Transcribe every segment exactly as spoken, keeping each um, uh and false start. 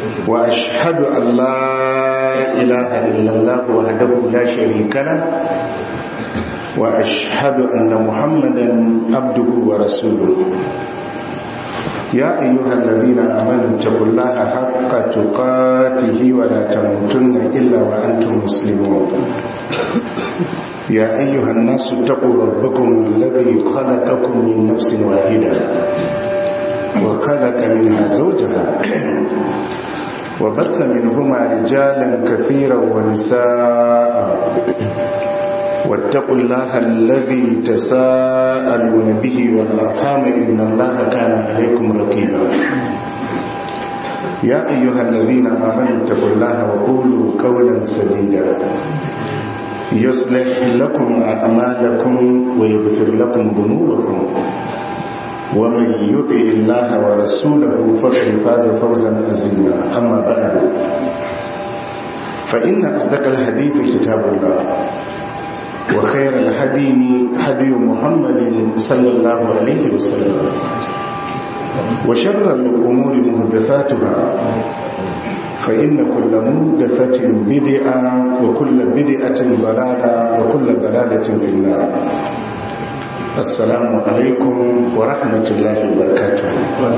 وأشهد أن لا إله إلا الله وحده لا شريك له وأشهد أن محمدا عبده ورسوله يا أيها الذين آمنوا اتقوا الله حق تقاته ولا تموتن إلا وأنتم مسلمون يا أيها الناس اتقوا ربكم الذي خلقكم من نفس واحدة وخلق منها زوجها وبث منهما رجالا كثيرا ونساء واتقوا الله الذي تساءلون به والأرحام إن الله كان عليكم رقيبا يا أيها الذين آمنوا اتقوا الله وقولوا قولا سديدا يصلح لكم أعمالكم ويغفر لكم ذنوبكم ومن يطع الله ورسوله فقد فاز فوزا عظيما أما بعد فإن أصدق الحديث كتاب الله وخير الهدي هدي محمد صلى الله عليه وسلم وشر الأمور محدثاتها فإن كل محدثة بدعة وكل بدعة ضلالة وكل ضلالة في النار. السلام عليكم ورحمة الله وبركاته.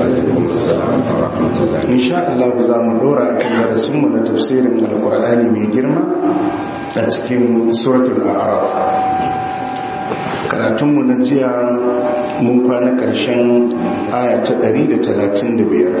إن شاء الله زامن دورا كما رسمنا تفسير من القرآن من جرمة أتكين سورة الأعراف. karatunmu na jiya mun kwana ƙarshen aya ta ɗari da talatin da biyar.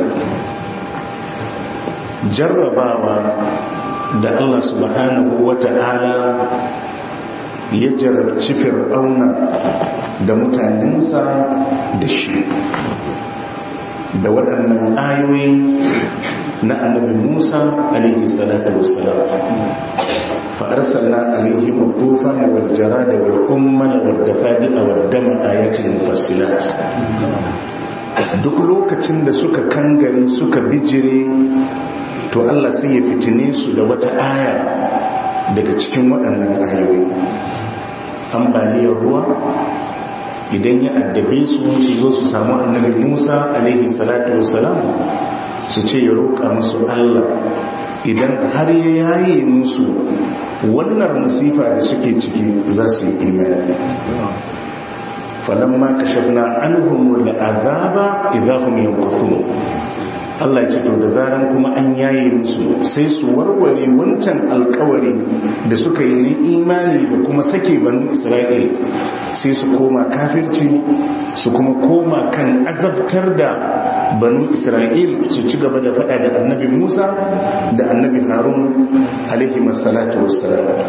Jarrabawa da Allah subhanahu wa ta'ala ya jarabci fir'auna da mutanensa da shi da waɗannan ayoyi na annabi Musa alaihi salatu wassalam fa arsalna alaihim at-tufana wal jarada wal ummala wad dafadi'a wad dama ayatin mufassilat. Duk lokacin da suka kangare suka bijire to Allah sai ya fitine su da wata aya daga cikin waɗannan ayoyi. Ambaliyar ruwa idan ya addabe su su zo su samu annabi Musa alaihi salatu wassalam su ce ya roƙa musu Allah idan har ya yaye musu wannan musifa da suke ciki za su yi imani. falamma kashafna anhum al'azaba idahum yanquthun. Allah ya ce to da zaran kuma an yaye musu sai su warware wancan alkawari da suka yi na imani da kuma sake banu Isra'il, sai su koma kafirci su kuma koma kan azabtar da banu Isra'il, su ci gaba da faɗa da annabi Musa da annabi Harun alaihi masallatu wassalam.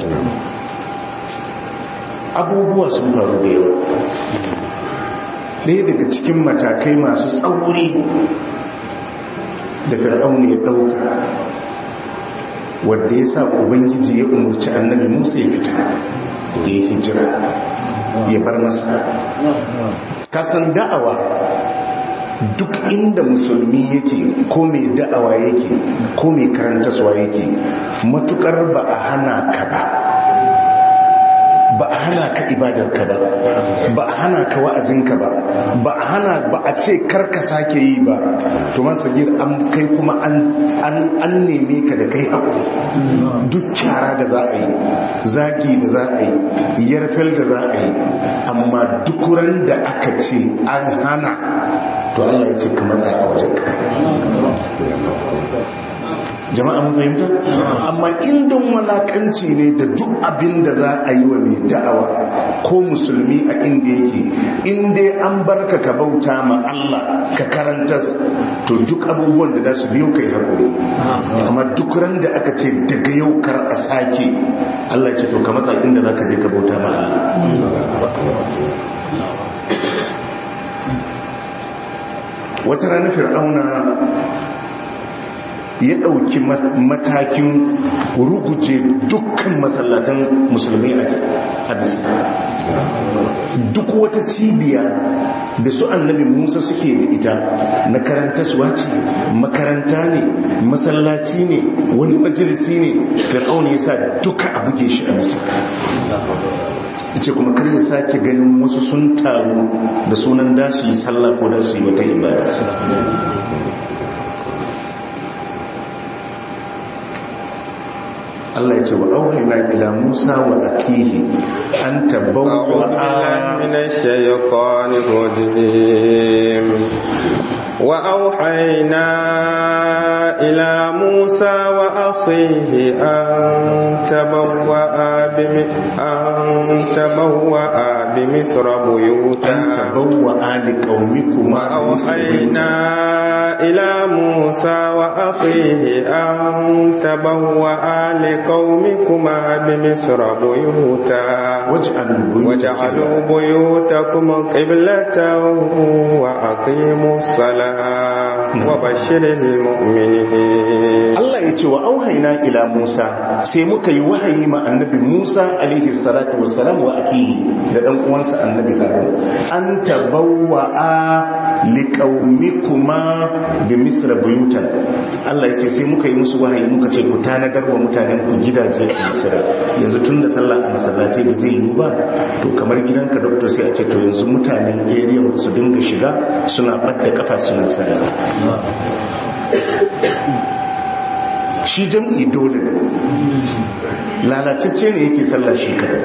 Abubuwa sun faru da yawa. Ɗaya daga cikin matakai masu tsauri da fir'auna ya dauka wanda ya sa ubangiji ya umarci annabi Musa ya fita ya yi hijira ya bar masa. Kasan da'awa duk inda musulmi yake ko mai da'awa yake ko mai karantaswa yake, matukar ba a hana ka ba ba a hana ka ibadarka ba, ba a hana ka wa'azinka ba, ba a hana ba a ce karka sake yi ba, to man sagir an kai kuma an neme ka da kai haƙuri. Duk kyara da za a yi, zagi da za a yi, yarfel da za a yi, amma duk ran da aka ce an hana, to Allah ya ce ka matsa a wajen ka. Jama'a mun fahimta? Amma indan walakanci ne da duk abin da za a yi wa mai da'awa ko musulmi a inda yake, inda an barka ka bauta ma Allah ka karantas, to duk abubuwan da za su biyo kai haƙuri. Amma duk ran da aka ce daga yau kar a sake, Allah ce to ka matsa inda za ka je ka bauta ma Allah. Wata rana fir'auna ya ɗauki matakin ruguje dukkan masallatan musulmi a hadisi. Duk wata cibiya da su annabi Musa suke da ita na karantaswa ce, makaranta ne, masallaci ne, wani majalisi ne, fir'auna ya sa duka a buge shi a misa. ce kuma kar ya sake ganin wasu sun taru da sunan da su yi sallah ko da su yi wata ibada. Allah ya ce wa auhayna ila Musa wa akihi an tabawwa minash shaytanir rajim wa auhayna ila Musa wa akhihi an tabawwa bimi an tabawwa bimisra buyutan an tabawwa ali qaumikum wa auhayna ila Musa wa akhihi an tabawwa ali قومكما بمصر بيوتا واجعلوا بيوتكم قبلة وأقيموا الصلاة وبشر المؤمنين الله يتي وأوحينا إلى موسى سيمك يوحي مع النبي موسى عليه الصلاة والسلام وأكيه لدن قوانس النبي هارون أن تبوأ لقومكما بمصر بيوتا الله يتي سيمك يمس وحي مك تشكتانا دروا mutanen ku gidaje a Misira yanzu tun da sallah a masallaci ba zai yi ba to kamar gidanka doctor sai a ce to yanzu mutanen area su dinga shiga suna badda kafa suna sallah shi jam'i dole lalatacce ne yake sallah shi kadai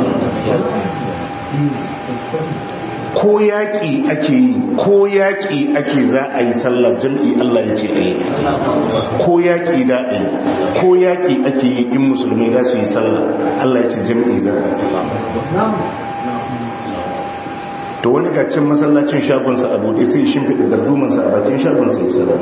ko yaƙi ake yi ko yaƙi ake za a yi sallar jam'i Allah ya ce ɗaya ko yaƙi da a yi ko yaƙi ake yi in musulmi za su yi sallar Allah ya ce jam'i za a yi to wani gacin masallacin shagonsa a buɗe sai shimfiɗa dardumansa a bakin shagonsa ya sallar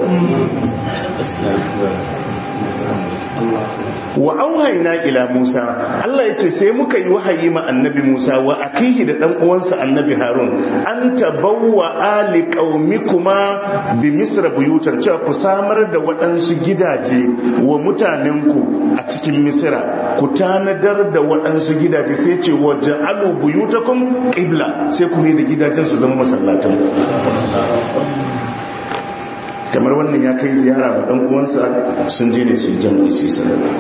wa auhayna ila Musa Allah yace sai muka yi wahayi ma annabi Musa wa akihi da dan uwansa annabi Harun an tabawwa ali qaumikuma bi misra buyutan cewa ku samar da waɗansu gidaje wa mutanenku a cikin Misra ku tanadar da waɗansu gidaje sai ce waja'alu buyutakum qibla sai ku ne da gidajen su zama masallatan kamar wannan ya kai ziyara wa ɗan uwansa sun je ne su jami'i su yi sallah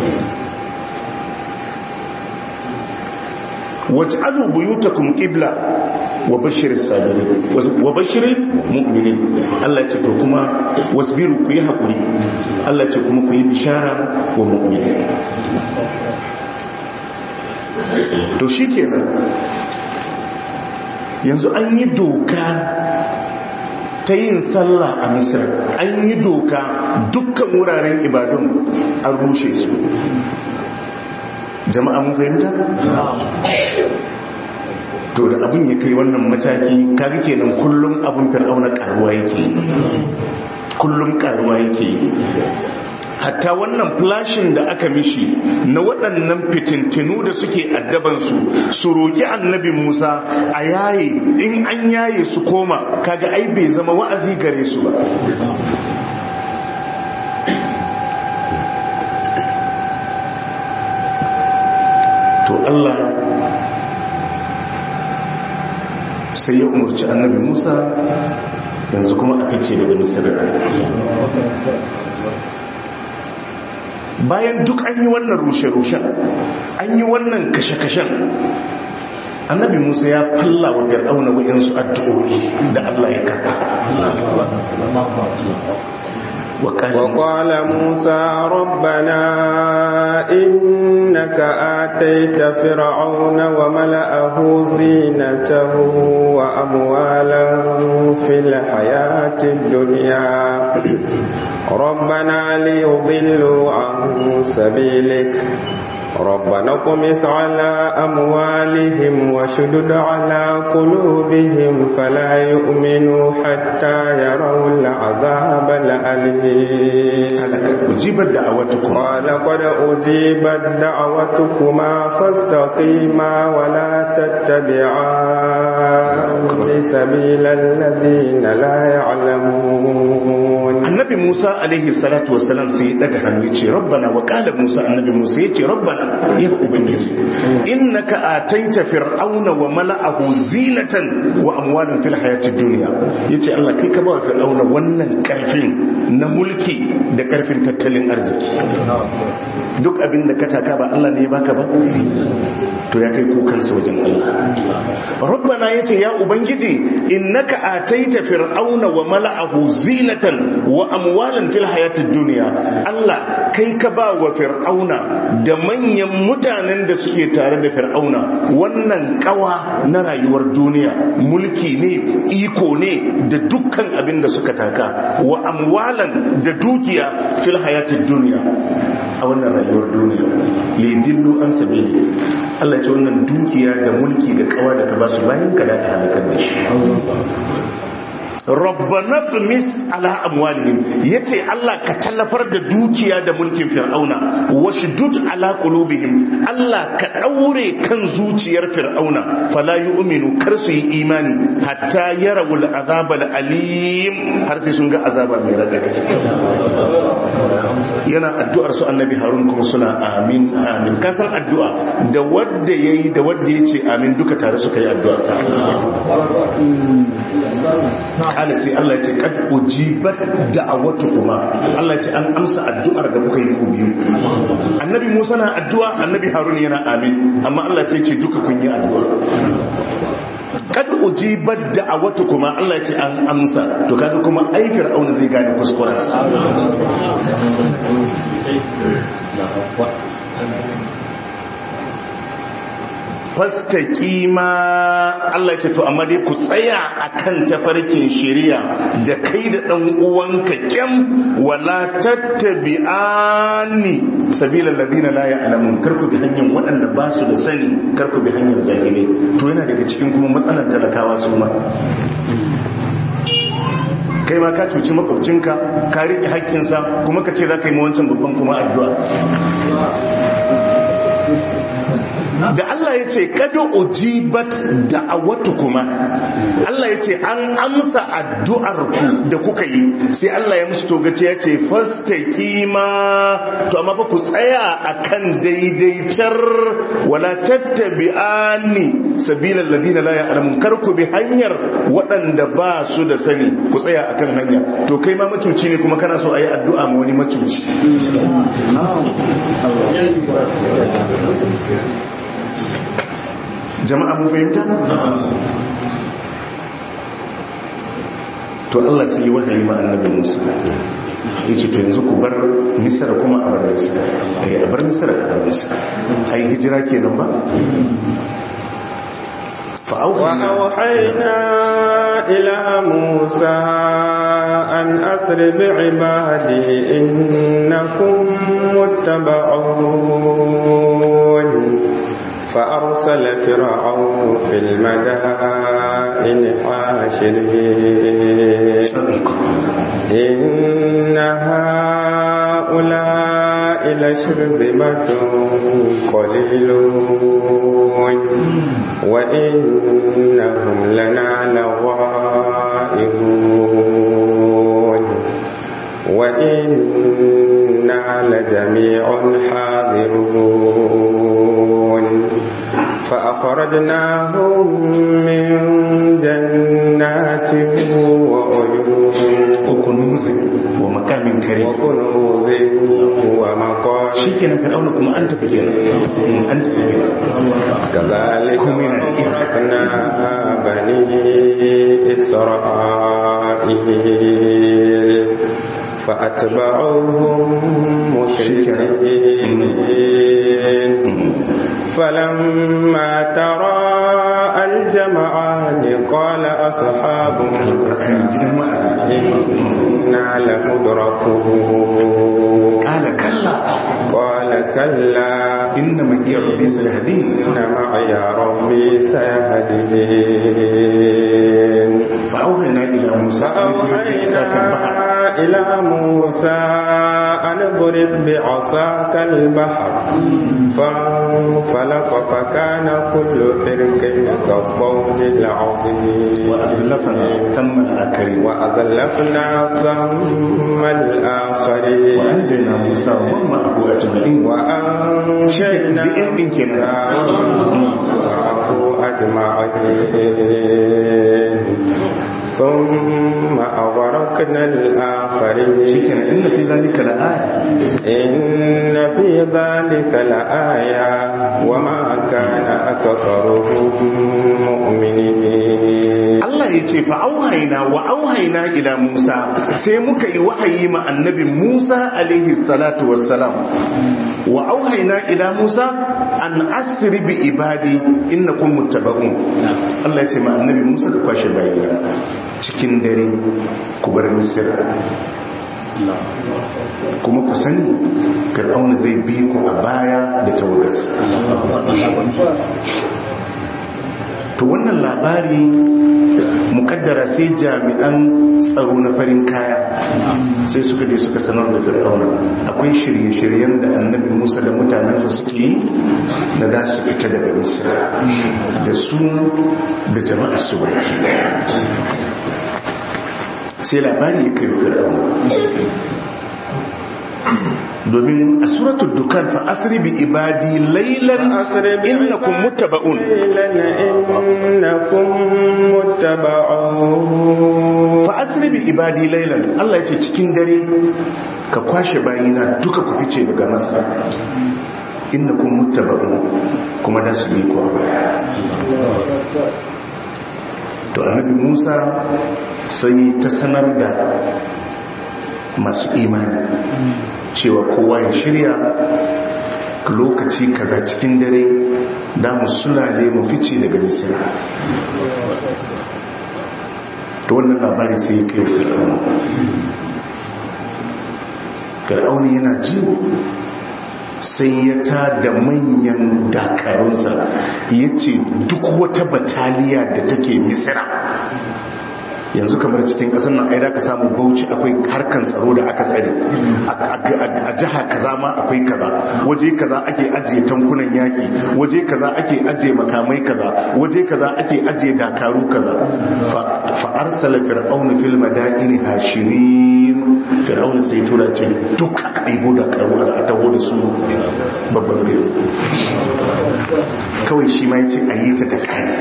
waj'alu buyutakum qibla wa bashiris sabirin wa bashiril mu'minin Allah ce to kuma wasbiru ku yi hakuri Allah ce kuma ku yi bishara wa mu'minin to shikenan yanzu an yi doka ta yin sallah a Misir, an yi doka dukkan wuraren ibadun an rushe su. Jama'a mun fahimta? To da abin ya kai wannan mataki kaga kenan kullum abin fir'auna karuwa yake kullum karuwa yake hatta wannan flashin da aka mishi na waɗannan fitintinu da suke addabansu su roƙi annabi Musa a yaye in an yaye su koma kaga ai bai zama wa'azi gare su ba to Allah sai ya umarci annabi Musa yanzu kuma a fice daga Misra bayan duk an yi wannan rushe-rushen an yi wannan kashe-kashen annabi Musa ya falla wa fir'auna wa'yansu addu'o'i da Allah ya karɓa وقال موسى ربنا إنك آتيت فرعون وملأه زينة وأموالا في الحياة الدنيا ربنا ليضلوا عن سبيلك ربنا اطمس على أموالهم وشدد على قلوبهم فلا يؤمنوا حتى يروا العذاب الأليم أجيبت دعوتكما قال قد أجيبت دعوتكما فاستقيما ولا تتبعان سبيل الذين لا يعلمون. النبي موسى عليه الصلاة والسلام سيدك حنويتي ربنا وقال موسى النبي موسى يتي ربنا ya ubangiji innaka ataita fir'auna wa mala'ahu zinatan wa amwalan fil hayatid dunya yace Allah kai ka ba fir'auna wannan karfin na mulki da karfin tattalin arziki duk abin da ka taka ba Allah ne ya baka ba to ya kai kokarsa wajen Allah rabbana yace ya ubangiji innaka ataita fir'auna wa mala'ahu zinatan wa amwalan fil hayatid dunya Allah kai ka ba wa fir'auna da manyan mutanen da suke tare da fir'auna wannan kawa na rayuwar duniya, mulki ne, iko ne, da dukkan abin da suka taka, wa amwalan da dukiya fil hayatid dunya a wannan rayuwar duniya lidillu an sabili. Allah ya ce wannan dukiya da mulki da kawa da ka ba su bayan ka da halakar da shi. Rabbana tumis ala amwalihim, yace Allah ka tallafar da dukiya da mulkin fir'auna, washdud ala qulubihim, Allah ka daure kan zuciyar fir'auna, fala yu'minu, kar su yi imani hatta yarawul azabal alim, har sai sun ga azaba mai radadi. Yana addu'ar su annabi Harun kuma suna amin amin. Ka san addu'a da wanda yayi da wanda yace amin duka tare suka yi addu'a. Kala sai Allah ya ce kad ujibat da'awatukuma, Allah ya ce an amsa addu'ar da kuka yi ku biyu. Annabi Musa na addu'a, annabi Harun yana amin, amma Allah sai ya ce duka kun yi addu'a. Kad ujibat da'awatukuma, Allah ya ce an amsa. To kaga kuma ai Fir'auna zai gane kuskurensa. fastaqima, Allah ce to amma dai ku tsaya akan tafarkin shari'a da kai da dan uwanka kyam, wala tattabi'ani sabilal ladina la ya'lamun, kar ku bi hanyar waɗanda ba su da sani, kar ku bi hanyar jahilai. To yana daga cikin kuma matsalar talakawa su ma, kai ma ka cuci makwabcinka, ka riƙe haƙƙinsa, kuma ka ce za ka yi wancan babban kuma addu'a. Da Allah ya ce kada ujibat da'awatukuma, Allah ya ce an amsa addu'arku da kuka yi, sai Allah ya musu togace ya ce fastaqima, to amma fa ku tsaya akan daidaitar, wala tattabi'ani sabilal ladina la ya'lamun, kar ku bi hanyar waɗanda ba su da sani, ku tsaya akan hanya. To kai ma macuci ne kuma kana so ayi addu'a ma wani macuci. Jama'a mun fahimta? To Allah sai yi wahayi ma annabi Musa, yace to yanzu ku bar Misra kuma a bar Misra, ai a bar Misra a bar Misra, ai hijira kenan ba. وأوحينا إلى موسى أن أسر بعبادي إنكم متبعون، فأرسل فرعون في المدائن حاشرين إن هؤلاء لشرذمة قليلون وإنهم لنا لغائبون وإنا لجميع حاذرون. فأخرجناهم من جنات وعيون وكنوز ومقام كريم وكنوز ومقام شكرا فرعونكم أنت بكينا أنت بكينا كذلك أورثنا بني إسرائيل فأتبعوهم مشركين. فلما تراءى الجمعان قال أصحاب موسى إنا لمدركون قال كلا قال كلا إن معي ربي سيهدين إن معي ربي سيهدين. فأوحينا إلى موسى إلى موسى أن اضرب بعصاك البحر فانفلق فكان كل فرق كالطود العظيم. وأزلفنا ثم الآخرين وأزلفنا ثم الآخرين وأنجينا موسى ومن معه أجمعين وأنجينا موسى ومعه أجمعين ثم أغرقنا الآخرين. شكرا إن في ذلك لآية إن في ذلك لآية وما كان أكثرهم مؤمنين. Allah ya yace fa auhayna wa auhayna ila Musa, sai muka yi wahayi ma annabi Musa alaihi salatu wassalam, wa auhayna ila Musa an asri bi ibadi innakum muttaba'un. Allah yace ma annabi Musa da kwashe bayina cikin dare ku bar Misra, kuma ku sani Fir'auna zai bi ku a baya da tawagarsa. To wannan labari mukaddara sai jami'an tsaro na farin kaya sai suka je suka sanar da Fir'auna akwai shirye-shiryen da annabi Musa da mutanensa suke yi na da su fita daga Misra da su da jama'ar su baki daya. Sai labari ya kai Fir'auna, domin a suratul dukan fa asri bi ibadi laylan innakum muttaba'un innakum muttaba'un fa asri bi ibadi laylan. Allah ya ce cikin dare ka kwashe bayina duka ku fice daga Masar, innakum muttaba'un, kuma da su bi ku a baya. To annabi Musa sai ta sanar da masu imani cewa kowa ya shirya lokaci kaza cikin dare da mu sulale mu fice daga Misra. To wannan labari sai ya kai Fir'auna. Fir'auna yana ji sai ya ta da manyan dakarunsa ya ce duk wata bataliya da take Misra, yanzu kamar cikin kasar nan aida ka samu Bauchi akwai harkan tsaro da aka tsare, a jiha kaza ma akwai kaza, waje kaza ake ajiye tankunan yaki, waje kaza ake ajiye makamai kaza, waje kaza ake ajiye dakaru kaza. fa arsala fir'auna fil madaini hashirin, fir'auna sai tura ce duka a ɗibo dakaru a taho da su babban gari. Kawai shi ma yace a yi ta ta kare.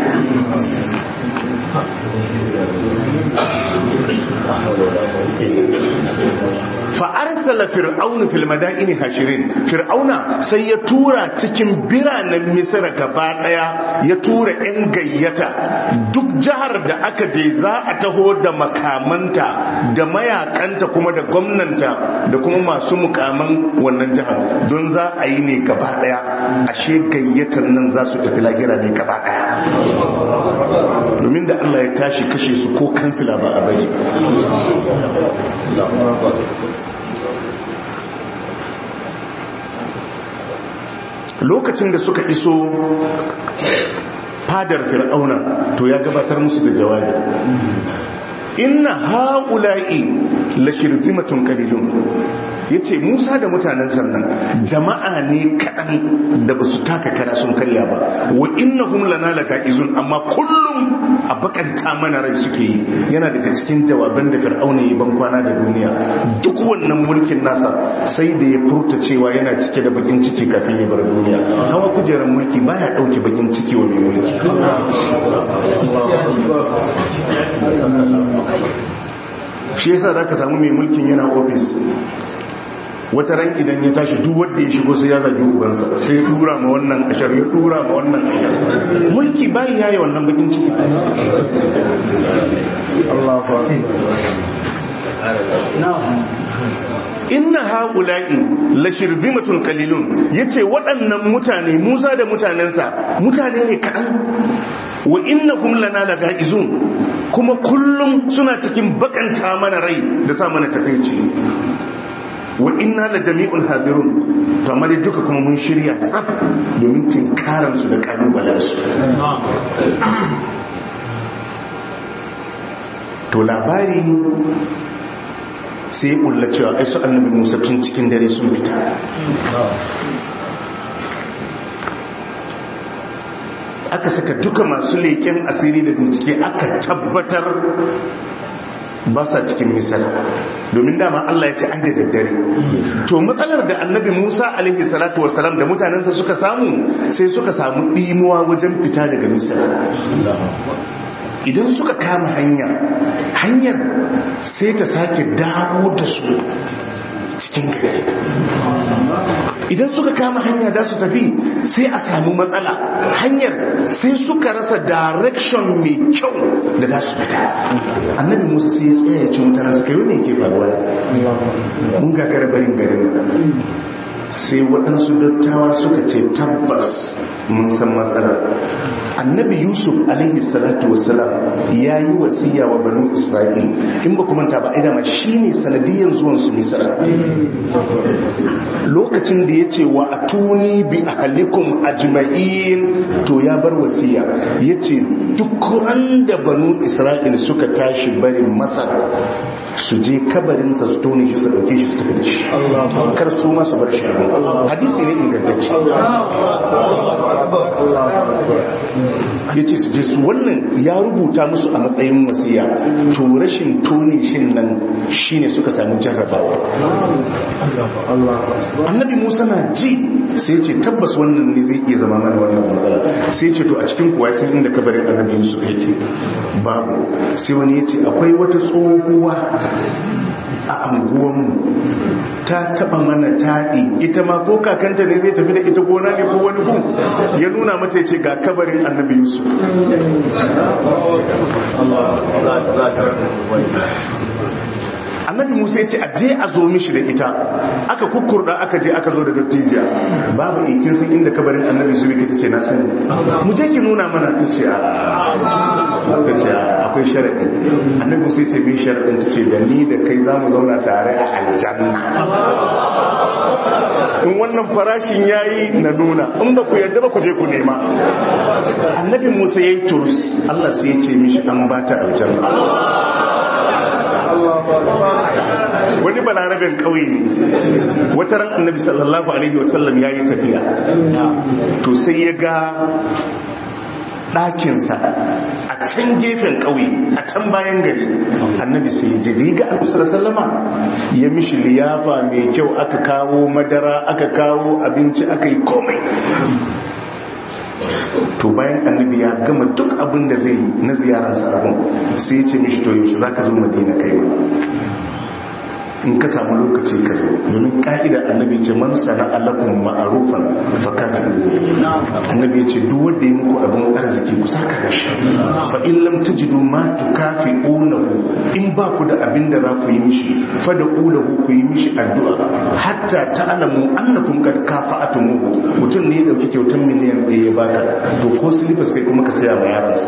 fa'arsala fir'aunu fil madaini hashirin, fir'auna sai ya tura cikin biranen Misra gaba daya, ya tura yan gayyata duk jihar da aka je za a taho da makamanta da mayakanta kuma da gwamnanta da kuma masu mukaman wannan jihar, don za a yi ne gaba daya. Ashe gayyatan nan za su tafi lahira ne gaba daya, domin da Allah ya tashi kashe su ko kansila ba a bari. Lokacin da suka iso fadar fir'auna to ya gabatar musu da jawabi, inna haula'i la shirzimatun qalilun. yace Musa da mutanen sannan jama'a ne kadan da basu taka kara sun karya ba, wa innahum lana lakaizun, amma kullum a bakanta mana rai suke yi. Yana daga cikin jawaban da fir'auna ya ban kwana da duniya, duk wannan mulkin nasa sai da ya furta cewa yana cike da bakin ciki kafin ya bar duniya. Hawa kujerar mulki baya dauke bakin ciki wa mai mulki. Shi yasa zaka samu mai mulkin yana office, wata ran idan ya tashi duk wanda ya shigo sai ya zagi ubansa, sai ya dura ma wannan ashar, ya dura ma wannan ashar. Mulki bai yayi wannan bakin ciki. Allahu akbar. Inna haula'i la shirzimatun qalilun, yace waɗannan mutane Musa da mutanensa mutane ne kaɗan, wa innakum lana lagaizun, kuma kullum suna cikin bakanta mana rai da sa mana takeici. Wa inna la jami'un hadirun, to amma dai duka kuma mun shirya tsaf domin tinkaran su da kalubalen su. To labari sai ulla cewa ai su annabi Musa tun cikin dare sun fita. Aka saka duka masu leƙen asiri da bincike, aka tabbatar ba sa cikin Misra, domin dama Allah ya ce ai da daddare. To matsalar da annabi Musa alaihi salatu wassalam da mutanensa suka samu, sai suka samu ɗimuwa wajen fita daga Misra. Idan suka kama hanya, hanyar sai ta sake dawo da su cikin gari. idan suka kama hanya da su tafi sai a samu matsala, hanyar sai suka rasa direction mai kyau da da su fita. Annabi Musa sai ya tsaya ya ci mutane suka yi ne ke faruwa, mun gagara barin garin. Sai waɗansu dattawa suka ce tabbas mun san matsalar. Annabi Yusuf alaihi salatu wassalam ya yi wasiya wa banu Isra'il, in ba kuma ta ba aida shi ne sanadiyyar zuwan su Misra. Lokacin da ya ce wa atuni bi ahlikum ajma'in, to ya bar wasiya ya ce duk ran da banu Isra'il suka tashi barin Masar su je kabarinsa su tone shi su dauke shi su tafi da shi, kar su ma su bar shi abin. Hadisi ne ingantacce. Ya ce su je su, wannan ya rubuta musu a matsayin wasiya, to rashin tone shin nan shine suka samu jarrabawa. Annabi Musa na ji sai ce tabbas wannan ne zai iya zama mana wannan matsala. Sai ce to a cikin kuwa sai inda kabarin Annabi Yusuf yake babu. Sai wani ya ce akwai wata tsohuwa a anguwanmu ta taba mana taɗi, ita ma ko kakanta ne zai tafi da ita gona ne ko wani gun, ya nuna mata ya ce ga kabarin Annabi Yusuf. Annabi Musa ya ce a je a zo mishi da ita, aka kukkurda aka je aka zo da dattijiya. Babu ikin san inda kabarin Annabi Yusuf yake, tace na sani, mu je ki nuna mana. Tace a tace akwai sharadi. Annabi Musa ya ce me sharadin? Tace da ni da kai zamu zauna tare a aljanna, in wannan farashin yayi na nuna, in ba ku yarda ba ku je ku nema. Annabi Musa yayi turus, Allah sai ya ce mishi an bata aljanna. Wani balarabin kauye ne, wata ran Annabi sallallahu alaihi wasallam ya yi tafiya, to sai ya ga ɗakinsa a can gefen ƙauye, a can bayan gari. Annabi sai ya je da ya ga Annabi sallallahu alaihi wasallama ya mishi liyafa mai kyau, aka kawo madara, aka kawo abinci, aka yi komai. To bayan Annabi ya gama duk abin da zai yi na ziyararsa abin, sai ya ce mishi to yaushe za ka zo Madina kai ma, in ka samu lokaci ka zo, domin ka'ida Annabi ce man sana alakum ma'arufan fa kafiru. Annabi ya ce duk wanda ya muku abin arziki ku saka kashi, fa in lam tajidu ma tukafi'unahu, in ba ku da abin da za ku yi mishi, fa da ulahu ku yi mishi addu'a hatta ta'lamu annakum qad kafa'atumuhu. Mutum ne ya dauki kyautan miliyan ɗaya ya baka, to ko silifas kai kuma ka saya ma yaransa.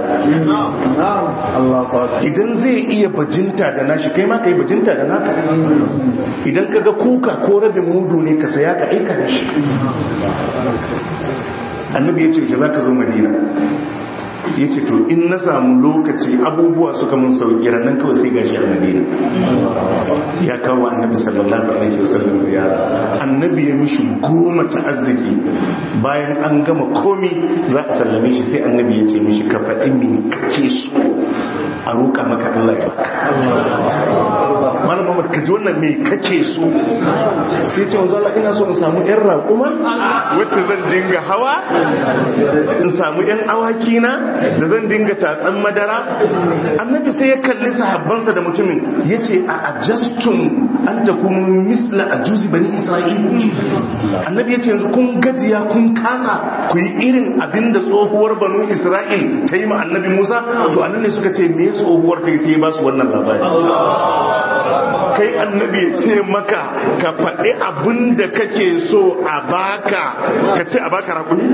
Idan zai iya bajinta da nashi, kai ma kai bajinta da naka. Idan ka ga kuka ko rabin mudu ne ka saya ka aika da shi. Annabi ya ce za ka zo Madina, ya ce to in na samu lokaci abubuwa suka mun sauki, ranar kawai sai gashi a Madina. Ya kawo Annabi sallallahu alaihi wasallam ziyara. Annabi ya mishi goma ta arziki. Bayan an gama komi za a sallame shi, sai Annabi ya ce mishi ka faɗi me kake so a roƙa maka Allah ya baka. Malam Muhammad, ka ji wannan me kake so? Sai ce wanzu Allah, ina so in samu ƴan raƙuma wacce zan dinga hawa, in samu ƴan awaki na da zan dinga tatsan madara. Annabi sai ya kalli sahabbansa da mutumin ya ce a ajastum an ta kuma misla a juzi bani Isra'il. Annabi ya ce yanzu kun gajiya kun kasa ku yi irin abin da tsohuwar banu Isra'il ta yi ma Annabi Musa. To annan ne suka ce me tsohuwar ta yi, sai ba su wannan labari. Kai Annabi ya ce maka ka faɗi abin da kake so a baka, ka ce a baka rakuni.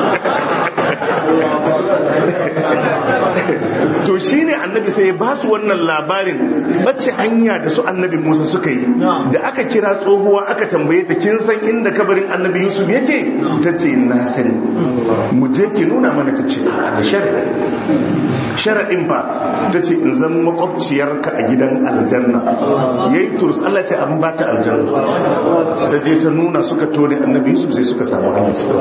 To shi ne Annabi sai ya ba su wannan labarin bacci hanya da su Annabi Musa suka yi. Da aka kira tsohuwa aka tambaye ta, kin san inda kabarin Annabi Yusuf yake? Ta ce na sani. Mu je ki nuna mana. Ta ce a da sharaɗi. Sharaɗin fa ta ce in zan makwabciyarka a gidan aljanna. Yayi turus, Allah ce an ba ta aljanna. Ta je ta nuna, suka tone Annabi Yusuf sai suka samu hanyar su.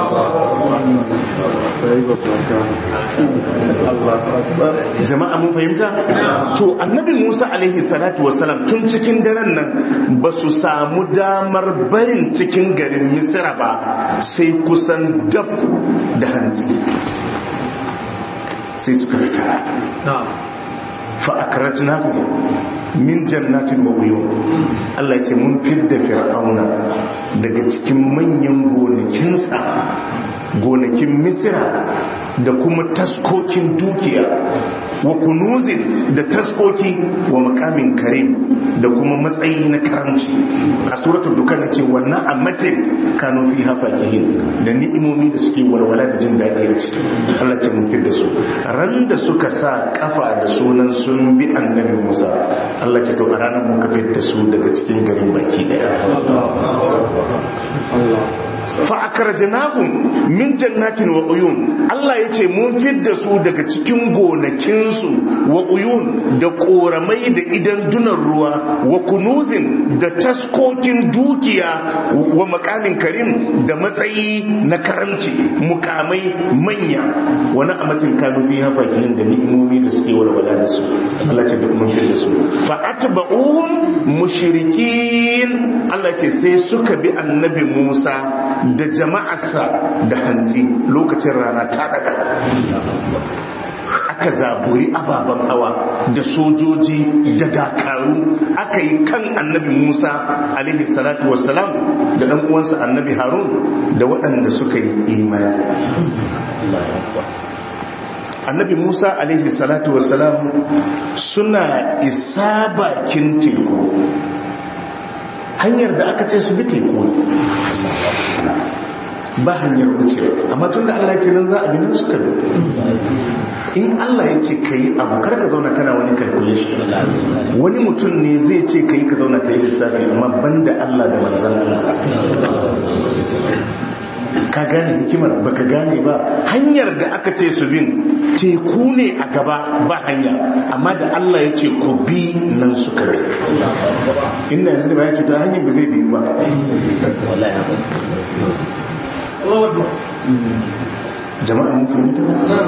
Jama'a mun fahimta? To Annabi Musa alaihi salatu wassalam tun cikin daren nan ba su samu damar barin cikin garin Misra ba sai kusan dab da hantsi, sai suka fita. Fa akrajnakum min jannatin wa uyun. Allah ya ce mun fidda fir'auna daga daga cikin manyan gonakinsa, gonakin Misira da kuma taskokin dukiya, wa kunuzin da taskoki, wa makamin karim da kuma matsayi na karamci. A suratul dukkan ce wannan amatin kanu fi hafakihin, da ni'imomi da suke walwala da jin daɗi a ciki. Allah ce mun fidda su ran da suka sa kafa da sunan sun bi annabi Musa. Allah ce to a ranar mun ka fidda su daga cikin garin baki daya. fa akarjnahum min jannatin wa uyun. Allah yace mun fidda su daga cikin gonakin su wa uyun, da koramai da idan dunan ruwa, wa kunuzin da taskokin dukiya, wa makamin karim da matsayi na karamci, mukamai manya, wa na'amatin kanu fi hafakihin da ni'imomi da suke walwala da su. Allah ce duk mun fidda su. Fa atba'uhum mushrikin. Allah ce sai suka bi annabi Musa da jama'arsa da hantsi lokacin rana ta daga, aka zaburi ababen hawa da sojoji da dakaru, aka yi kan annabi Musa alaihi salatu wassalam da dan uwansa annabi Harun da waɗanda suka yi imani. Annabi Musa alaihi salatu wassalam suna isa bakin teku, hanyar da aka ce su bi teku ba hanyar wucewa, amma tun da Allah ya ce nan za a bi nan suka bi. In Allah ya ce ka yi abu kar ka zauna kana wani calculation. Wani mutum ne zai ce ka yi ka zauna ka yi lissafi, amma banda Allah da manzan Allah. Ka gane hikimar? Baka gane ba. Hanyar da aka ce su bin teku ne a gaba ba hanya, amma da Allah ya ce ku bi nan suka bi. Inda yanzu da ba ya ce ta hanyar ba zai bi ba. Jama'a mun fahimta?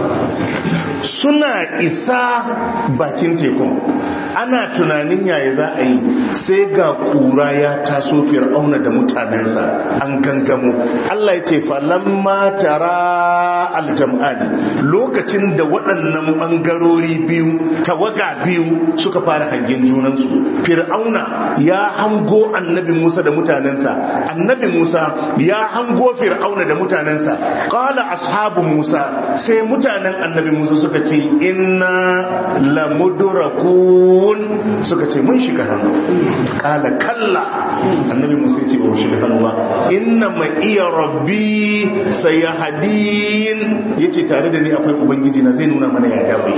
Suna isa bakin tekun, ana tunanin yaya za a yi, sai ga kura ya taso Fir'auna da mutanensa an gangamo. Allah ya ce falamma tara aljam'ani, lokacin da waɗannan ɓangarori biyu, tawaga biyu suka fara hangen junansu. Fir'auna ya hango annabi Musa da mutanensa, annabi Musa ya hango Fir'auna da mutanensa. Qala ashabu Musa, sai mutanen annabi Musa suka ce inna lamudrakun, suka ce mun shiga hannu. Kala kalla, annabi Musa ya ce ba mu shiga hannu ba, inna ma iya rabbi sayahdin, yace tare da ni akwai ubangiji na zai nuna mana ya dawo.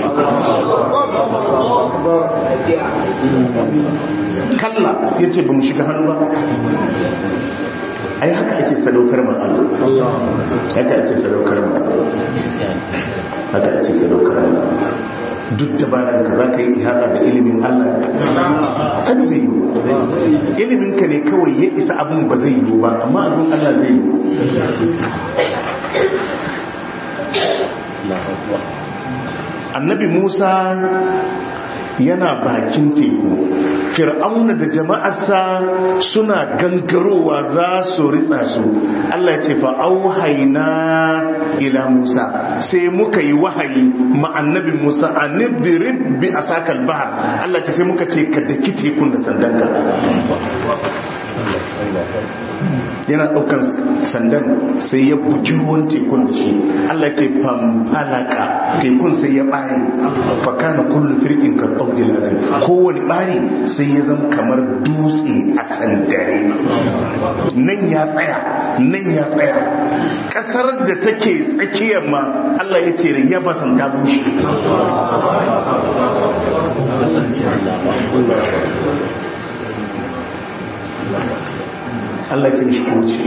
Kalla yace ba mu shiga hannu ba. Ai haka ake sadaukar ma Allah, haka ake sadaukar ma haka ake sadaukar ma duk dabarar ka za ka yi ihata da ilimin Allah, kan zai yi. Ilimin ka ne kawai ya isa abin ba zai yi ba, amma abin Allah zai yi. Annabi Musa yana bakin teku, Fir'auna da jama'arsa suna gangarowa za su ritsa su. Allah ya ce fa auhayna ila Musa, sai muka yi wahayi ma annabi Musa anidrib bi asakal bahr. Allah ya ce sai muka ce ka daki tekun da sandanka. Yana daukan sandan sai ya bugi ruwan tekun da shi. Allah ya ce famfalaka, tekun sai ya bare, fa kana kullu firqin ka qawdil azim, kowani bari sai ya zama kamar dutse a sandare. Nan ya tsaya, nan ya tsaya. Kasar da take tsakiyar ma Allah ya ce ya basan ta bushe. Allah ce mishi kuce.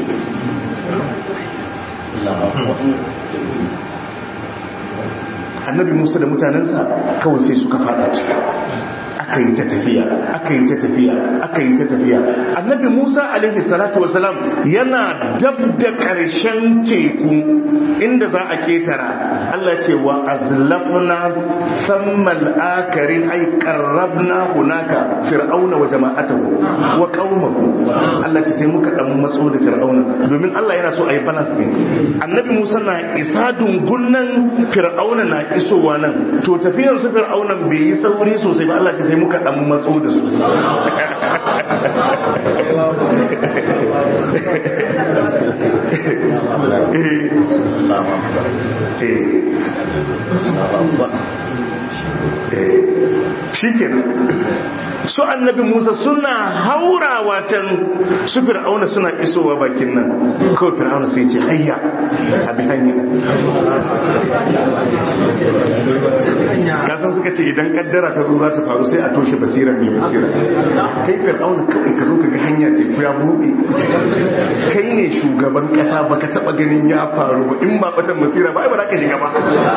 Annabi Musa da mutanensa kawai sai suka fada ciki, aka yi ta tafiya, aka yi ta tafiya, aka yi ta tafiya. Annabi Musa alaihi salatu wasalam yana dab da ƙarshen teku inda za a ketara. Allah ce wa azlafna thammal akarin, ay qarrabna hunaka fir'auna wa jama'atahu wa qaumahu. Allah ce sai muka dan matso da fir'auna, domin Allah yana so ayi balance ne. Annabi Musa na isa dungun nan, fir'auna na isowa nan, to tafiyar su fir'aunan bai yi sauri sosai ba. Allah ce sai muka dan matso da su shi kenan su annabi Musa suna haurawa can su fir'auna suna isowa bakin nan kawai fir'auna sai ce hayya abi hanya kasan suka ce idan kaddara ta zo za ta faru sai a toshe basira mai basira kai fir'auna kawai ka zo ka ga hanya teku ya buɗe kai ne shugaban kasa baka taba ganin ya faru ba in ba batan basira ba ai ba za ka shiga ba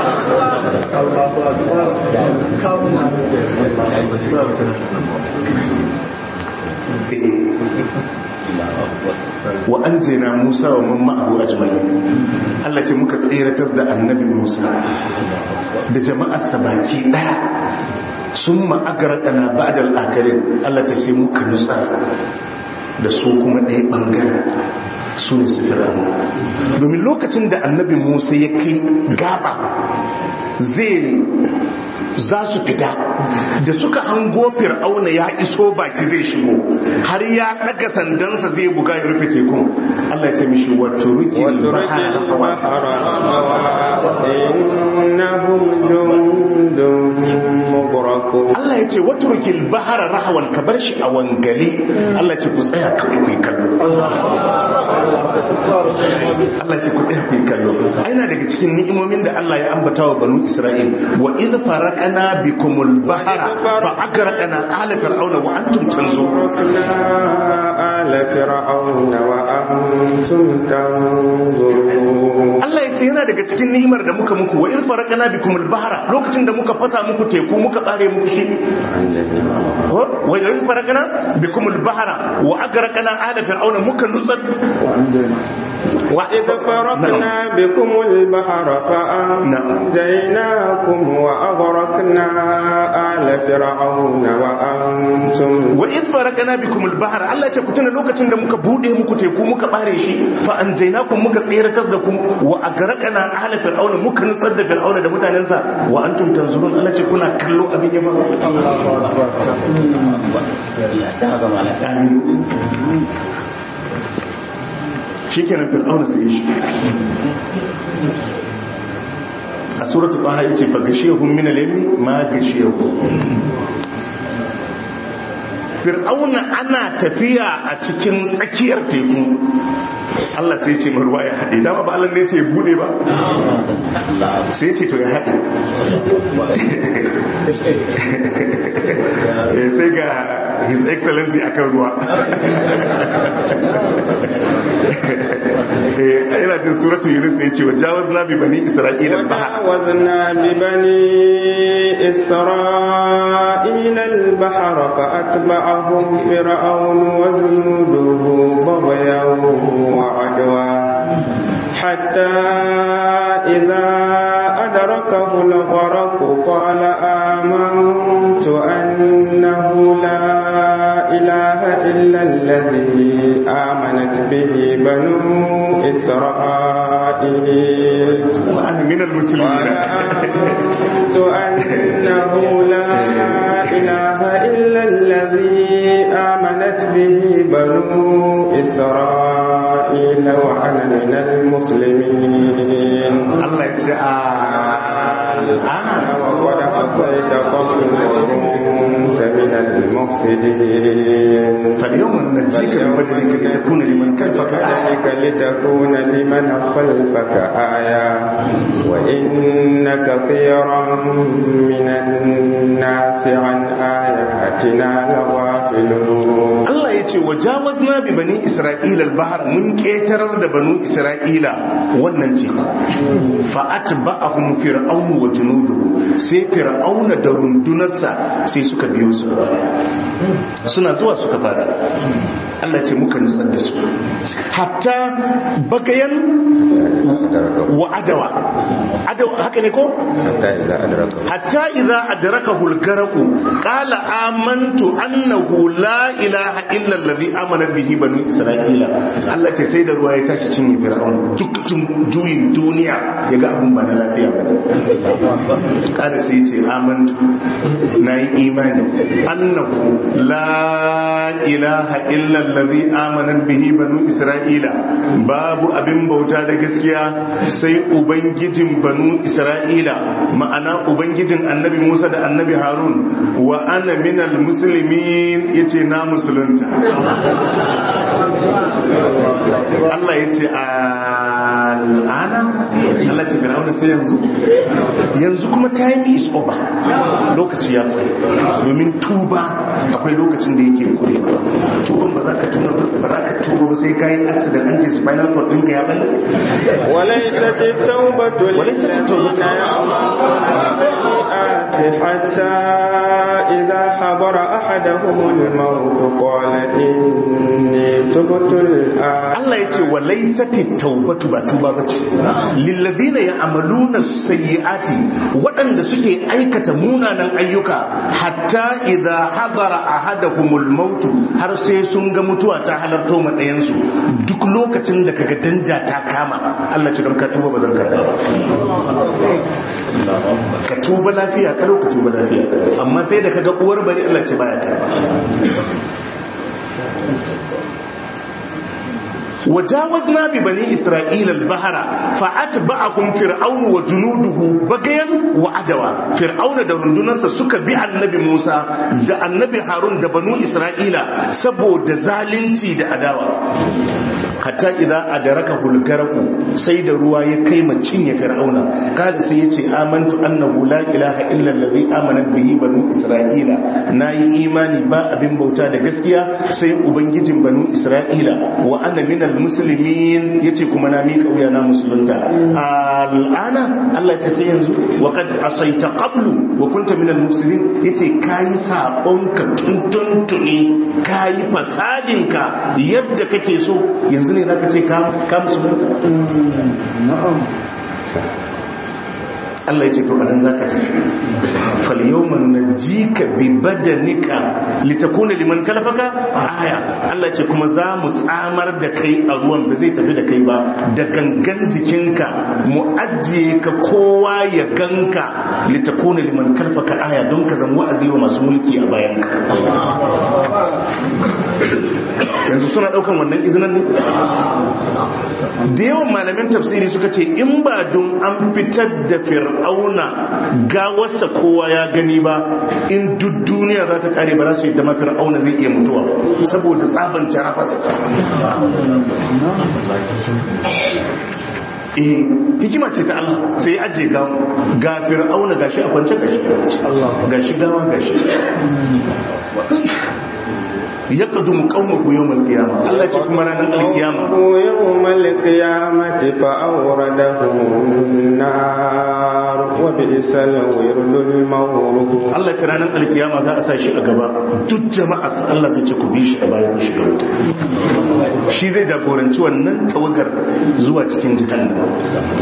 wa anjayna Musa wa man ma'ahu ajma'in Allah ce muka tsiratar da annabi Musa da jama'ar sa baki daya summa agraqana ba'da al-akhirin Allah ce sai muka nutsa da su kuma ɗaya bangaren su ne su fir'auna domin lokacin da annabi Musa ya kai gaba zai za su fita da suka hango fir'auna ya iso baki zai shigo har ya daga sandansa zai buga ya rufe tekun Allah ya ce mishi wato ruki Allah ya ce wato ruki bahara rahwan ka bar shi a wangale Allah ya ce ku tsaya kawai ku kallo Allah ya ce ku tsaya ku kallo aina daga cikin ni'imomin da Allah ya ambata wa banu Isra'il wa idh faraqna bikumul bahra fa agraqna ala fir'auna wa antum tanzurun ala fir'auna wa antum tanzurun Allah yace yana daga cikin ni'imar da muka muku wa idh faraqna bikumul bahra lokacin da muka fasa muku teku muka bare muku shi wa idh faraqna bikumul bahra wa agraqna ala fir'auna muka nutsar wa idh faraqna bikumul bahra fa anjaynakum wa aghraqna ala fir'auna wa antum wa id farakana bikum al-bahr Allah ya ce ku tuna lokacin da muka bude muku teku muka bare shi fa anjaynakum muka tsiratar da ku wa aghraqna ala fir'auna muka nutsar da fir'auna da mutanensa wa antum tanzurun Allah ce kuna kallo abin ya ba shikenan fir'auna sai shi a suratul taha yace fa gashiyahum min al-yammi ma gashiyahum fir'auna ana tafiya a cikin tsakiyar teku Allah sai ce mai ruwa ya haɗe dama ba Allah ne ce ya bude ba sai ce to ya haɗe sai ga his excellency akan ruwa yana jin suratu yunus ne ce wa jawazna bi bani isra'ila al-bahr wajawazna bi bani isra'ila al-bahr fa atba'ahum fir'aun wa junuduhu baghyan wa adwa hatta idha adrakahu al-gharq qala amantu annahu la ilaha illa alladhi amanat bihi banu إسرائيل وأنا من المسلمين وأنت أنه لا إله إلا الذي آمنت به بنو إسرائيل وأنا من المسلمين الله يجعل أنا وقد عصيت قبل وكنت من المفسدين فاليوم ننجيك ببدنك لتكون لمن خلفك آية لتكون لمن خلفك آية وإن كثيرا من الناس عن آياتنا لغافلون الله يتي وجاوزنا ببني إسرائيل البحر من كيتر بنو إسرائيل والنجيك فأتبعهم فرعون وجنوده سي فرعون درندنسا سي suka biyo su suna zuwa suka fara Allah ce muka nutsar da su hatta bagayan wa adawa adawa haka ne ko hatta idza adrakahu al-gharqu qala amantu annahu la ilaha illa alladhi amana bihi banu isra'ila. Allah ce sai da ruwa ya tashi cinye fir'aun duk juyin duniya yaga abun ba na lafiya ba kada sai ya ce amantu nayi imani annahu la ilaha illa alladhi amana bihi banu isra'ila, babu abin bauta da gaskiya sai ubangijin banu isra'ila, ma'ana ubangijin annabi Musa da annabi Harun. Wa ana minal muslimin, yace na musulunta. Allah yace al'ana, Allah ce fir'auna sai yanzu yanzu kuma time is over, lokaci ya kure, domin tuba akwai lokacin da yake kure. Tuban ba za ka tuba ba za ka tuba ba sai kayi accident, an ce spinal cord ɗinka ya balle. وليست التوبة للذين حتى إذا حضر أحدهم الموت قال إني تبت الآن. الله يقول وليست التوبة بتوبة للذين يعملون السيئات وأن سكي أيكة مونا أيكا حتى إذا حضر أحدهم الموت har sai sun ga mutuwa ta halarto matsayensu duk lokacin da kaga danja ta kama. Allah ce don ka tuba ba zan karba ba, ka tuba lafiya ka ka tuba lafiya, amma sai da kaga uwar bari Allah ce baya karba. وجاوزنا ببني إسرائيل البحر فأتبعهم فرعون وجنوده بغيا وعدوا. فرعون da rundunarsa suka bi annabi Musa da annabi Harun da banu Isra'ila saboda zalunci da adawa. hatta idza adraka hulgaraku, sai da ruwa ya kai ma cinye fir'auna. kada sai yace amantu annahu la ilaha illa allazi amana bihi banu isra'ila, nayi imani ba abin bauta da gaskiya sai ubangijin banu isra'ila. wa ana minal muslimin, yace kuma na mika wuya na musulunta. al'ana Allah ya sai yanzu wa qad asaita qablu wa kunta minal mufsidin, yace kai sabonka tuntuntuni, kai fasadinka yadda kake so, yanzu ne zaka ce ka ka musulunta. na'am Allah ya ce to anan zaka tafi. fal yawma najika bi badanika litakuna liman kalafaka aya. Allah ya ce kuma za mu tsamar da kai a ruwan, ba zai tafi da kai ba, da gangan jikinka mu ajiye ka kowa ya ganka, litakuna liman kalafaka aya, don ka zama wa'azi wa masu mulki a bayanka. yanzu suna daukan wannan izinin ne. da yawan malamin tafsiri suka ce in ba don an fitar da fir'auna gawarsa kowa ya gani ba, in duk duniya za ta kare ba za su yi dama fir'auna zai iya mutuwa saboda tsaban jarafas. eh hikima ce ta Allah sai ya aje ga ga fir'auna gashi a kwance gashi gashi gawa gashi yaqdumu qawmuhu yawm al-qiyamah. Allah ce kuma ranar al-qiyama yawm al-qiyamati fa awradahum nar wa bi'sal wirdul mawrud. Allah ce ranar al-qiyama za a sa shi a gaba, duk jama'a Allah zai ce ku bi shi a bayan shi ga wuta. Shi zai jagoranci wannan tawagar zuwa cikin jahannama.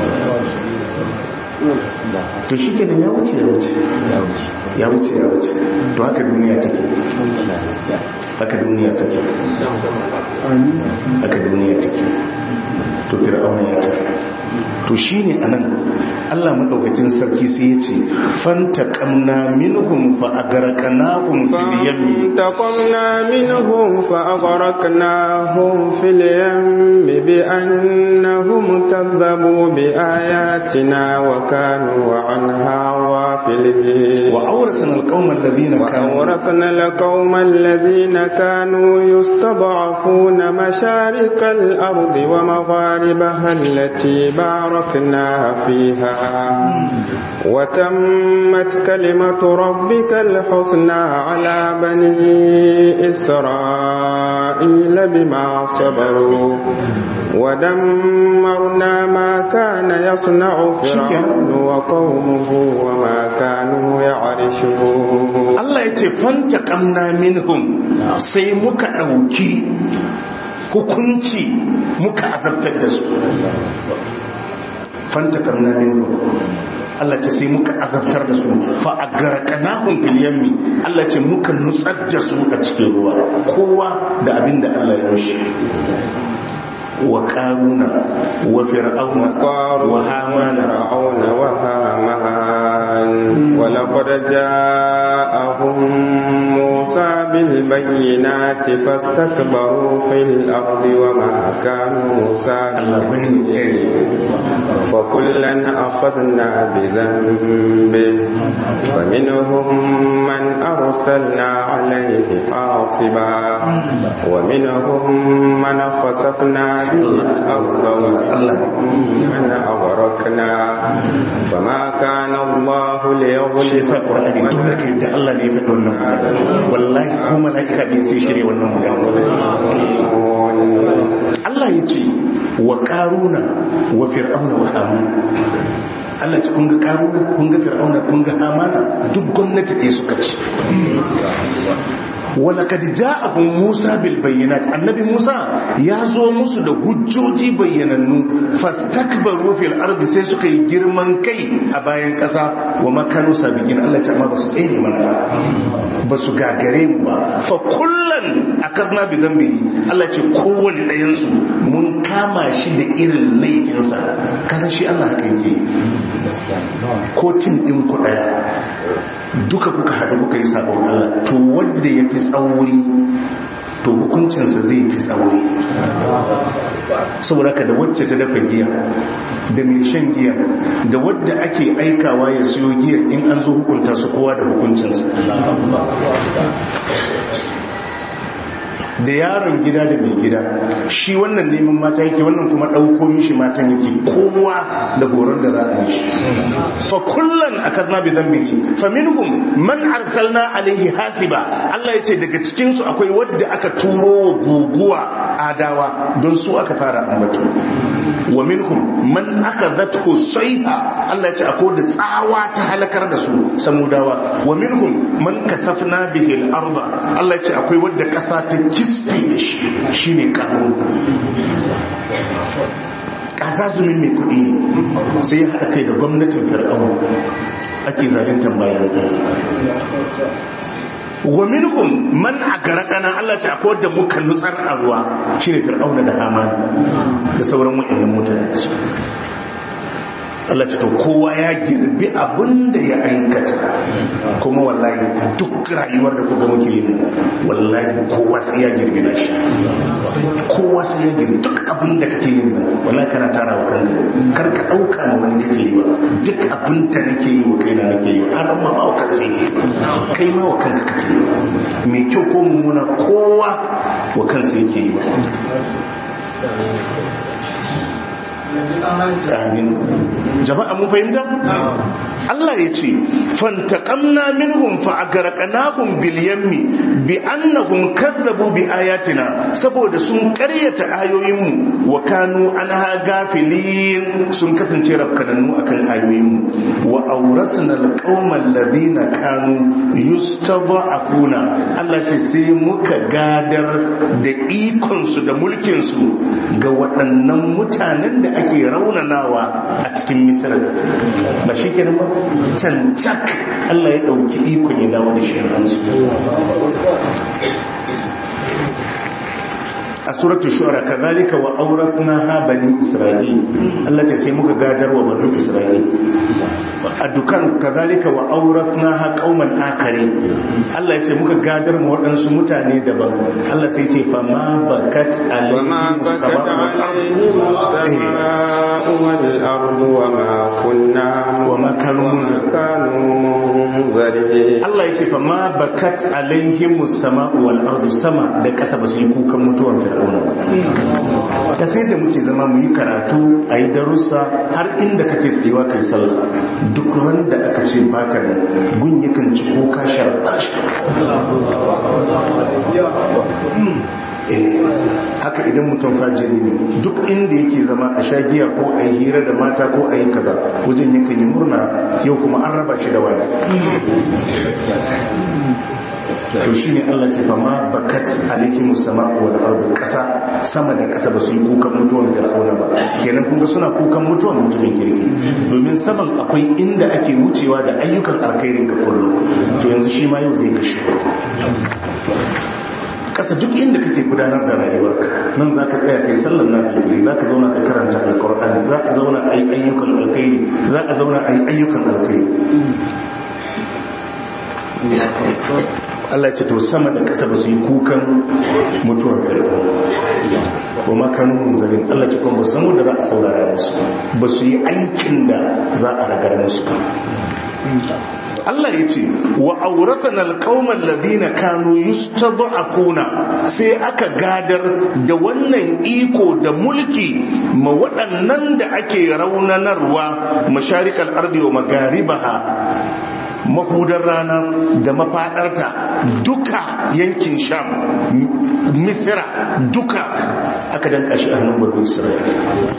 to shi ke ya wuce ya wuce ya wuce ya wuce to haka duniya take haka duniya take haka duniya take to fir'auna ya take to shine anan Allah madaukakin sarki sai ya ce fantaqamna minhum fa agraqnahum fil yammi fantaqamna minhum fa agraqnahum fil yammi bi annahum kadzabu bi ayatina wa kanu anha ghafilin wa awrasna alqawma alladhina kanu wa awrasna alqawma alladhina kanu yustad'afuna masharikal ardi wa magharibaha allati barakna fiha وتمت كلمة ربك الحسنى على بني إسرائيل بما صبروا ودمرنا ما كان يصنع فرعون وقومه وما كانوا يعرشون الله يتفنتقمنا منهم سيمك أوكي hukunci muka azabtar da su fantakamna minhu Allah ce sai muka azabtar da su fa agarqanahum fil yammi Allah ce muka nutsar da su a cikin ruwa kowa da abinda Allah ya yi wa qaruna wa fir'auna wa hamana fir'auna wa haman wa laqad ja'ahum Musa bil bayyinati fastakbaru fil ardi wa ma kanu sa'ilin fa kullan akhadna bi dhanbihi faminhum man arsalna alayhi hasiba wa minhum man khasafna الأرض ومن أغرقنا فما كان الله ليظلمهم الله ne faɗo wannan wallahi ko malaika bai sai shirye wannan magana Allah ya ce wa qaruna wa fir'auna wa haman Allah ce kun ga qaruna kun ga fir'auna kun ga hamana duk gwamnati ɗaya suka ci walakad ja'ahum Musa bil bayyinat annabi Musa ya zo musu da hujjoji bayyanannu fastakbaru fil ardi sai suka yi girman kai a bayan kasa wa makanu sabiqin Allah ce amma basu tsere mana ba basu gagare mu ba fa kullan akadna bi dhanbihi Allah ce kowanne ɗayan su mun kama shi da irin laifinsa kasan shi Allah haka yake ko tin din ku daya duka kuka haɗu kuka yi sabon Allah to wanda ya fi tsauri to hukuncinsa zai fi tsauri saboda ka da wacce ta dafa giya da mai shan giya da wadda ake aikawa ya siyo giya in an zo hukunta su kowa da hukuncinsa da yaron gida da mai gida shi wannan neman mata yake wannan kuma ɗauko mishi matan yake kowa da horon da za a mishi fa kullan akadna bi dhanbihi fa minhum man arsalna alaihi hasiba Allah yace daga cikin su akwai wanda aka turo wa guguwa adawa don su aka fara ambato wa minhum man akadathu sayha Allah yace akwai da tsawa ta halakar da su samudawa wa minhum man kasafna bihi al-ardh Allah yace akwai wanda kasa ta da shi shi ne kanu ƙasazumin mai kuɗi sai ya haɗa kai da gwamnatin fir'aun ake zalintan bayan zai wa minhum man agarqana Allah ce akwai wanda muka nutsar a ruwa shine fir'auna da hamana da sauran waɗannan mutane su Allah ce to kowa ya girbi abin da ya aikata kuma wallahi duk rayuwar da kuka muke yi wallahi kowa sai ya girbi na shi kowa sai ya girbi duk abin da kake yi wallahi kana tara wa kanka kar ka dauka ma wani kake yi ba duk abin da nake yi wa kaina nake yi har ma ba ka sai kai ma wa kanka kake yi mai kyau ko mummuna kowa wa kansa yake yi amin jama'a mun fahimta Allah ya ce fantaqamna minhum fa agraqnahum bil yammi bi annahum kadzabu bi ayatina saboda sun karyata ayoyinmu wa kanu anha gafilin sun kasance rafkanannu akan ayoyinmu wa awrasna alqawma alladhina kanu yustad'afuna Allah ce sai muka gadar da ikon su da mulkin su ga waɗannan mutanen da ake raunanawa a cikin Misra ba shi kenan ba cancak Allah ya ɗauki ikon ya dawo da shi ransu a suratul shu'ara kadhalika wa awratnaha bani isra'il Allah ta sai muka gadar wa bani isra'il a dukan kadhalika wa awratnaha qauman akharin Allah ya ce muka gadar mu waɗansu mutane daban Allah sai ce fa ma bakat alaihim sama'u wal ardu wa ma kunna wa ma kanu munzirin Allah ya ce fa ma bakat alaihim sama'u wal ardu sama da kasa ba su yi kukan mutuwan ta sai da muke zama mu yi karatu a yi darussa har inda kake tsayewa kai sallah duk wanda aka ce baka ne gun yakan ci ko ka sharba shi haka idan mutum fajiri ne duk inda yake zama a shagiya ko a yi hira da mata ko a yi kaza wajen yakan yi murna yau kuma an raba shi da wani to shine Allah ce fa ma bakat alaihim sama'u wal ardu kasa sama da kasa ba su yi kukan mutuwan fir'auna ba kenan kun ga suna kukan mutuwan mutumin kirki domin saman akwai inda ake wucewa da ayyukan alkhairin ka kullum to yanzu shi ma yau zai kashe kasa duk inda kake gudanar da rayuwarka nan zaka tsaya kai sallar nafili zaka zauna ka karanta alqur'ani zaka zauna ayi ayyukan alkhairi zaka zauna ayi ayyukan alkhairi Allah ce to sama da kasa ba su yi kukan mutuwar fir'aun wa makanu munzarin Allah ce kuma ba su samu da za a saurara musu ba su yi aikin da za a ragar musu Allah ya ce wa auratana alqauman ladina kanu yustad'afuna sai aka gadar da wannan iko da mulki ma waɗannan da ake raunanarwa masharikal ardi wa magaribaha mahudar rana da mafadarta duka yankin sham misira duka aka danka shi a hannun banu isra'ila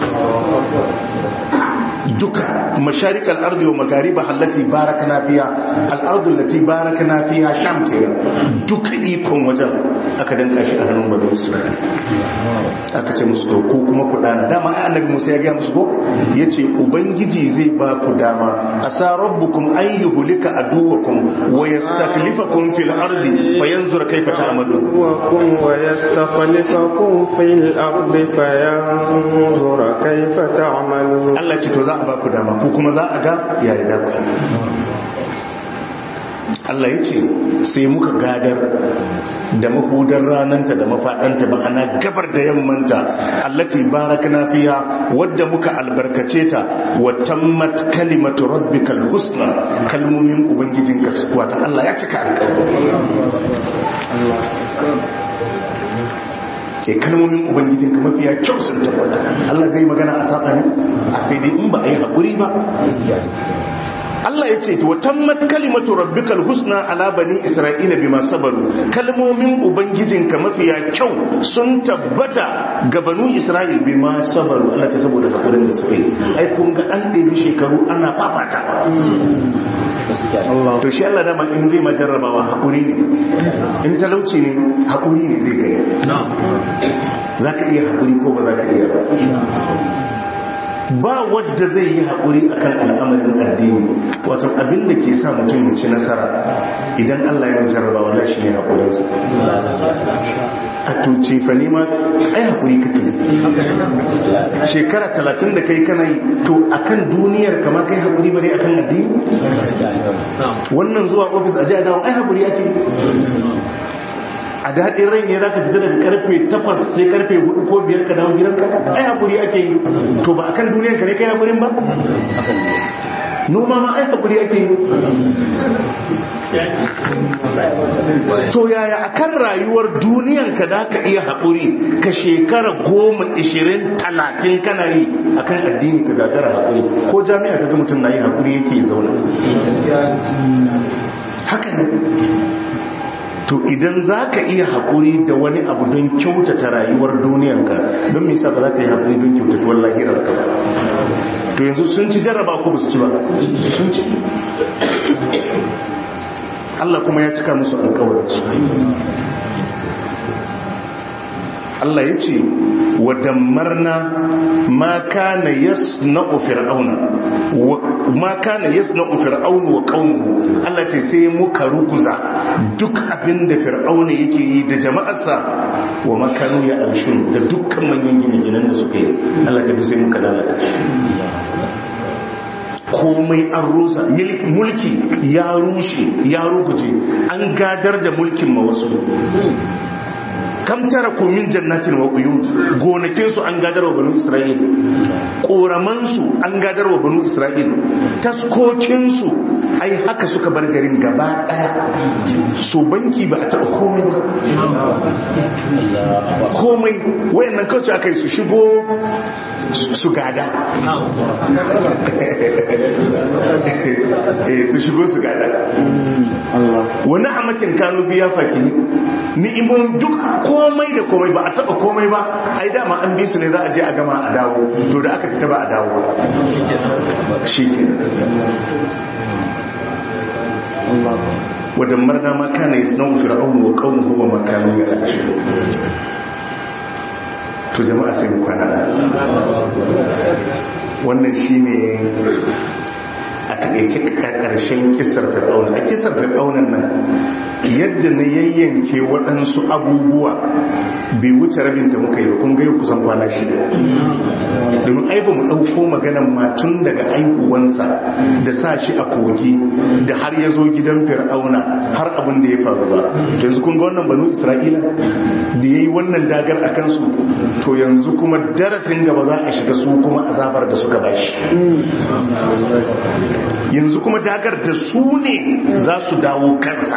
duka masharikal ardi wa magariba allati barakna fiha al-ardu allati barakna fiha sham kenan duka ikon wajen aka danka shi a hannun banu isra'ila aka ce musu to ko kuma ku dana dama ai annabi Musa ya ga musu ko yace ubangiji zai ba ku dama asa rabbukum ayyuhlika aduwakum wa yastakhlifakum fil ardi fayanzur kayfa ta'malun wa yastakhlifakum fil ardi fayanzur kayfa ta'malun Allah ce to za a ba ku dama ko kuma za a ga yayi da ku Allah ya ce sai muka gadar da mahudar rananta da mafaɗanta ma'ana gabar da yammanta allati barakna fiha wadda muka albarkace ta wa tammat kalimatu rabbikal husna kalmomin ubangijinka wata Allah ya cika alƙawari ke kalmomin ubangijinka mafiya kyau sun tabbata Allah zai magana a saba ne a sai dai in ba a yi haƙuri ba Allah ya ce wa tammat kalimatu rabbikal husna ala bani isra'ila bima sabaru kalmomin ubangijinka mafiya kyau sun tabbata ga banu isra'il bima sabaru Allah ta saboda hakurin da suke ai kun ga an ɗebi shekaru ana fafata to shi Allah dama in zai majarrabawa hakuri ne in talauci ne hakuri ne zai gani zaka iya hakuri ko ba zaka iya ba ba wadda zai yi haƙuri akan al'amarin addini wato abin da ke sa mutum ya ci nasara idan Allah ya jarraba wallahi shi ne haƙurinsa a tuce fa nema ai haƙuri kake shekara talatin da kai kana yi to akan duniyar kamar kai haƙuri bare akan addini wannan zuwa ofis a ji a dawo ai haƙuri ake a daɗin rai ne za ka fita daga karfe takwas sai karfe hudu ko biyar ka dawo gidanka ai hakuri ake yi to ba akan duniyan ka ne kai hakurin ba noma ma ai hakuri ake yi to yaya akan rayuwar duniyan ka da ka iya hakuri ka shekara goma ishirin talatin kana yi akan addini ka gagara hakuri ko jami'a ka ga mutum na yi hakuri yake zauna haka ne to idan za ka iya haƙuri da wani abu don kyautata rayuwar duniyanka don misa ba za ka yi haƙuri don kyautata wallahi rarka ba to yanzu sun ci jarraba ko ba su ci ba sun ci Allah kuma ya cika musu alƙawarinsu Allah ya ce wa dammarna ma kana yasna'u fir'auna ma kana yasna'u fir'aunu wa qaumuhu Allah ce sai muka ruguza duk abinda fir'auna yake yi da jama'arsa wa makanu ya arshun da dukkan manyan gine-ginen da suka yi Allah ce sai muka lalata komai an rusa mulki ya rushe ya ruguje an gadar da mulkin ma wasu kam tara ku min jannatin wa uyun gonakin su an gadarwa banu isra'il koraman su an gadarwa banu isra'il taskokin su ai haka suka bar garin gaba daya so banki ba a taɓa komai ba komai wayannan kawai aka yi su shigo su gada su shigo su gada wani amakin kanu biya faki ni'imomin duk komai da komai ba a taba komai ba ai dama an bi su ne za a je a gama a dawo to da aka fita ba a dawo ba shi ke wa dammarna ma kana yasna'u fir'aunu wa qaumuhu wa ma kanu ya'rishun. To jama'a sai mu kwana wannan shine a takaice karshen kisar fir'auna. A kisar fir'aunan nan yadda na yayyanke waɗansu abubuwa bai wuce rabinta muka yi ba, kun gaya kusan kwana shida, domin ai ba mu ɗauko maganan matun daga aihuwansa da sa shi a kogi da har ya zo gidan fir'auna har abin da ya faru ba. Yanzu kun ga wannan banu isra'ila da ya yi wannan dagar a kansu, to yanzu kuma darasin gaba za a shiga su kuma azabar da suka bashi. Yanzu kuma dagar da su ne za su dawo kansa,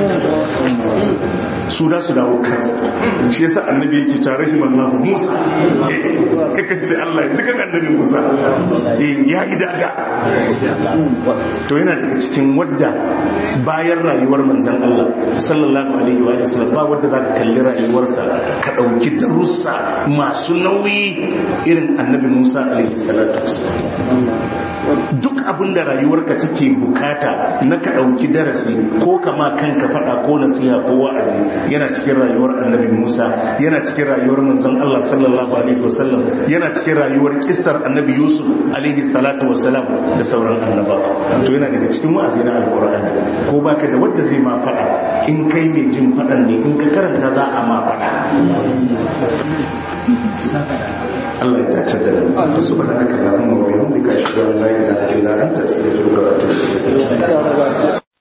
su da su dawo kansa. Shi yasa annabi yake tare shi mallahu Musa, eh kace Allah ya cikin annabi Musa eh ya yi daga. To yana daga cikin wadda bayan rayuwar manzon Allah sallallahu alaihi wa sallam ba wadda zaka kalli rayuwarsa ka dauki darussa masu nauyi irin annabi Musa alaihi salatu wassalam. Duk abinda rayuwarka take bukata na ka dauki darasi ko kama kanka fada ko nasiha ko wa'azi yana cikin rayuwar annabi Musa, yana cikin rayuwar manzon Allah sallallahu alaihi wasallam, yana cikin rayuwar kissar annabi Yusuf alaihi salatu wassalam da sauran annabawa. To yana daga cikin wa'azi na alqur'ani, ko baka da wanda zai ma fada, in kai mai jin fadan ne in ka karanta za a ma fada. Allah ya tace da mu. Subhanaka Allahumma wa bihamdika ashhadu an la ilaha illa anta astaghfiruka wa atubu ilaik.